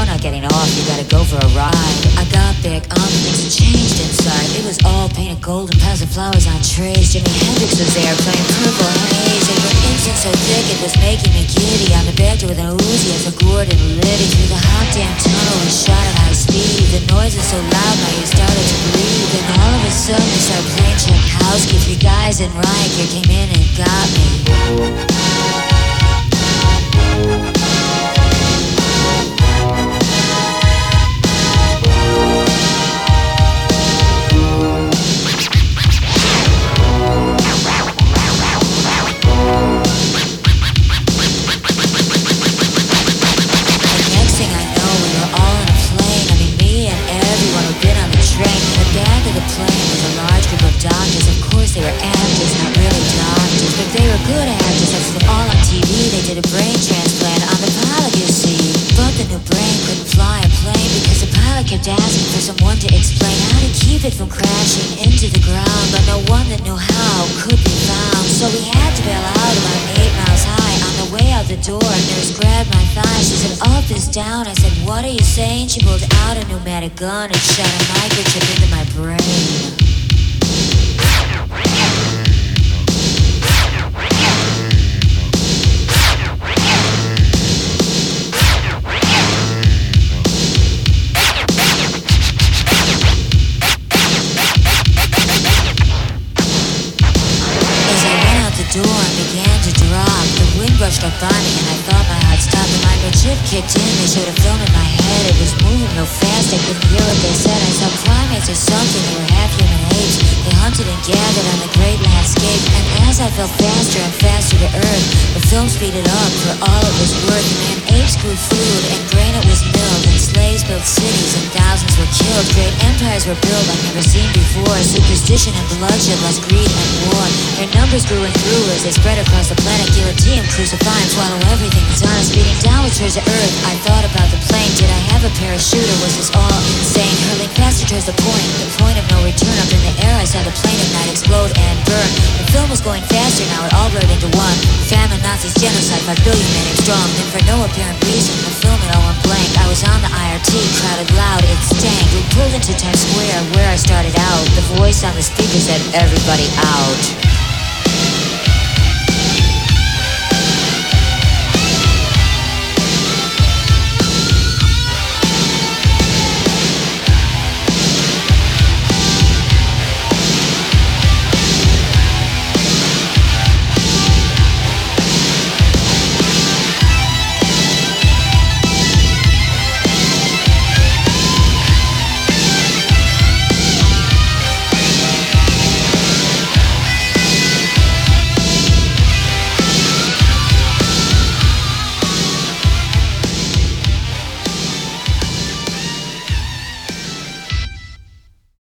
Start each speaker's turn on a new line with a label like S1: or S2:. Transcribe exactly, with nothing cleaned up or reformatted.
S1: not getting off, you gotta go for a ride. I got back on, things had changed inside. It was all painted gold and piles of flowers on trays. Jimi Hendrix was there playing Purple Haze. They put incense so thick it was making me giddy. On the back door with an Uzi as a Gordon Liddy. Through the hot damn tunnel we shot at high speed. The noise was so loud now you started to breathe. And all of a sudden we started playing Check House. Keep you guys in riot gear came in and got me. From crashing into the ground, but no one that knew how could be found. So we had to bail out about eight miles high. On the way out the door, a nurse grabbed my thigh. She said, "Up is down." I said, "What are you saying?" She pulled out a pneumatic gun and shot a microchip into my brain. Rushed up on me and I thought my heart stopped. The microchip kicked in, they showed a film in my head. It was moving real fast, I couldn't hear what they said. I saw primates or something, they were half human apes. They hunted and gathered on the great landscape. And as I fell faster and faster to earth, the film speeded up for all it was worth. And then apes grew food and granite was milled. And slaves built cities and thousands were killed. Great empires were built like never seen before. Superstition and bloodshed, less greed and war. Their numbers grew and grew as they spread across the planet. Guillotine, crucify and swallow everything that's on us. Speeding downwards towards the earth, I thought about the plane. Did I have a parachute or was this all insane? Hurling faster towards the point, the point of no return. Up in the air I saw the plane at night explode and burn. The film was going faster, now it all blurred into one. Famine, Nazis, genocide, five billion men ape strong. Then for no apparent reason, the film it all went blank. I was on the I R T, crowded loud, it stank. We pulled into Times Square where I started out. The voice on the speaker said, "Everybody out."